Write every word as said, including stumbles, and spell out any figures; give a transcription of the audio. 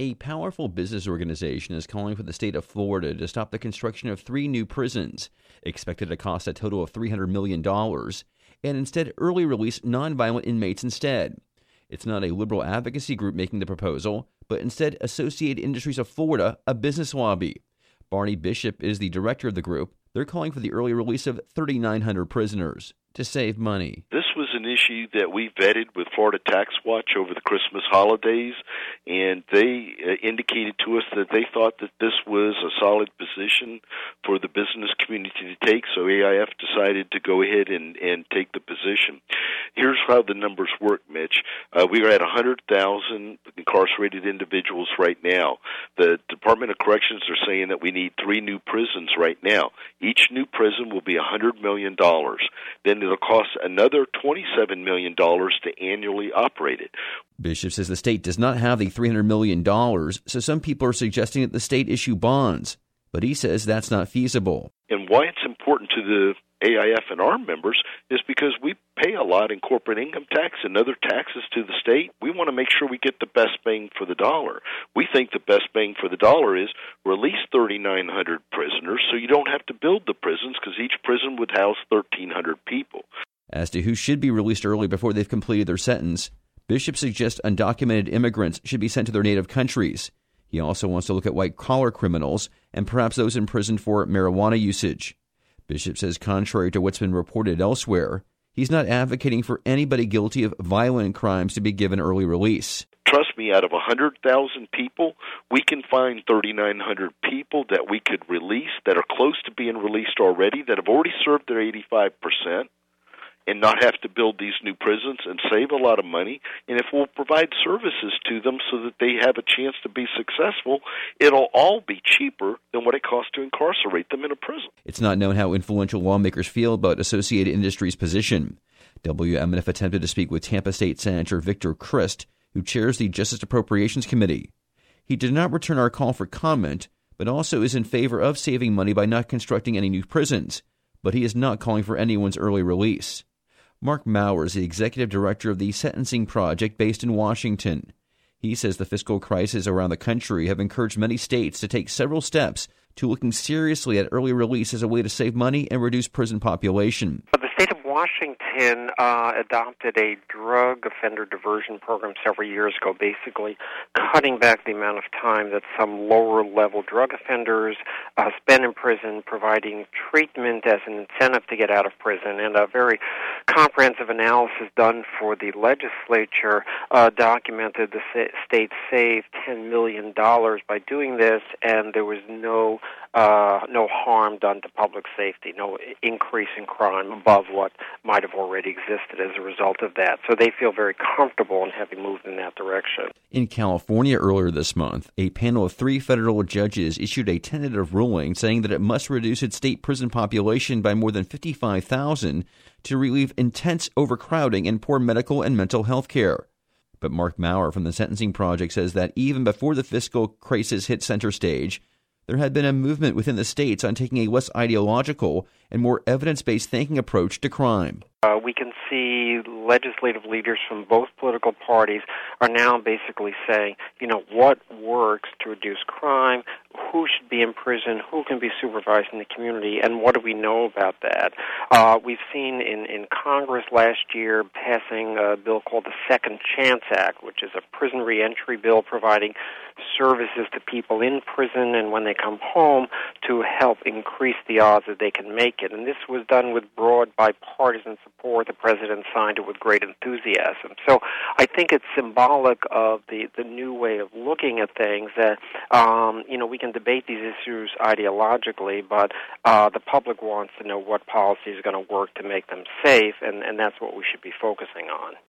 A powerful business organization is calling for the state of Florida to stop the construction of three new prisons, expected to cost a total of three hundred million dollars, and instead early release nonviolent inmates instead. It's not a liberal advocacy group making the proposal, but instead Associated Industries of Florida, a business lobby. Barney Bishop is the director of the group. They're calling for the early release of three thousand nine hundred prisoners to save money. This was an issue that we vetted with Florida Tax Watch over the Christmas holidays, and they uh, indicated to us that they thought that this was a solid position for the business community to take, so A I F decided to go ahead and, and take the position. Here's how the numbers work, Mitch. Uh, we are at one hundred thousand incarcerated individuals right now. The Department of Corrections are saying that we need three new prisons right now. Each new prison will be one hundred million dollars. Then it'll cost another twenty-seven million dollars to annually operate it. Bishop says the state does not have the three hundred million dollars, so some people are suggesting that the state issue bonds. But he says that's not feasible. And why it's important to the A I F and our members is because we pay a lot in corporate income tax and other taxes to the state. We want to make sure we get the best bang for the dollar. We think the best bang for the dollar is release three thousand nine hundred prisoners so you don't have to build the prisons, because each prison would house one thousand three hundred people. As to who should be released early before they've completed their sentence, Bishop suggests undocumented immigrants should be sent to their native countries. He also wants to look at white-collar criminals and perhaps those in prison for marijuana usage. Bishop says contrary to what's been reported elsewhere, he's not advocating for anybody guilty of violent crimes to be given early release. Trust me, out of one hundred thousand people, we can find three thousand nine hundred people that we could release that are close to being released already, that have already served their eighty-five percent, and not have to build these new prisons and save a lot of money. And if we'll provide services to them so that they have a chance to be successful, it'll all be cheaper than what it costs to incarcerate them in a prison. It's not known how influential lawmakers feel about Associated Industries' position. W M N F attempted to speak with Tampa State Senator Victor Crist, who chairs the Justice Appropriations Committee. He did not return our call for comment, but also is in favor of saving money by not constructing any new prisons. But he is not calling for anyone's early release. Mark Maurer is the executive director of the Sentencing Project based in Washington. He says the fiscal crisis around the country have encouraged many states to take several steps to looking seriously at early release as a way to save money and reduce prison population. The state of Washington uh, adopted a drug offender diversion program several years ago, basically cutting back the amount of time that some lower-level drug offenders uh, spend in prison, providing treatment as an incentive to get out of prison. And a very comprehensive analysis done for the legislature uh, documented the state saved ten million dollars by doing this, and there was no uh, no harm done to public safety, no increase in crime above what might have already existed as a result of that. So they feel very comfortable in having moved in that direction. In California earlier this month, a panel of three federal judges issued a tentative ruling saying that it must reduce its state prison population by more than fifty-five thousand to relieve intense overcrowding and poor medical and mental health care. But Mark Maurer from the Sentencing Project says that even before the fiscal crisis hit center stage, there had been a movement within the states on taking a less ideological and more evidence-based thinking approach to crime. Uh, we can see legislative leaders from both political parties are now basically saying, you know, what works to reduce crime, who should be in prison, who can be supervised in the community, and what do we know about that? Uh, we've seen in, in Congress last year passing a bill called the Second Chance Act, which is a prison reentry bill providing services to people in prison and when they come home to help increase the odds that they can make it. And this was done with broad bipartisan support. The president signed it with great enthusiasm. So I think it's symbolic of the, the new way of looking at things that, um, you know, we can debate these issues ideologically, but uh, the public wants to know what policy is going to work to make them safe, and, and that's what we should be focusing on.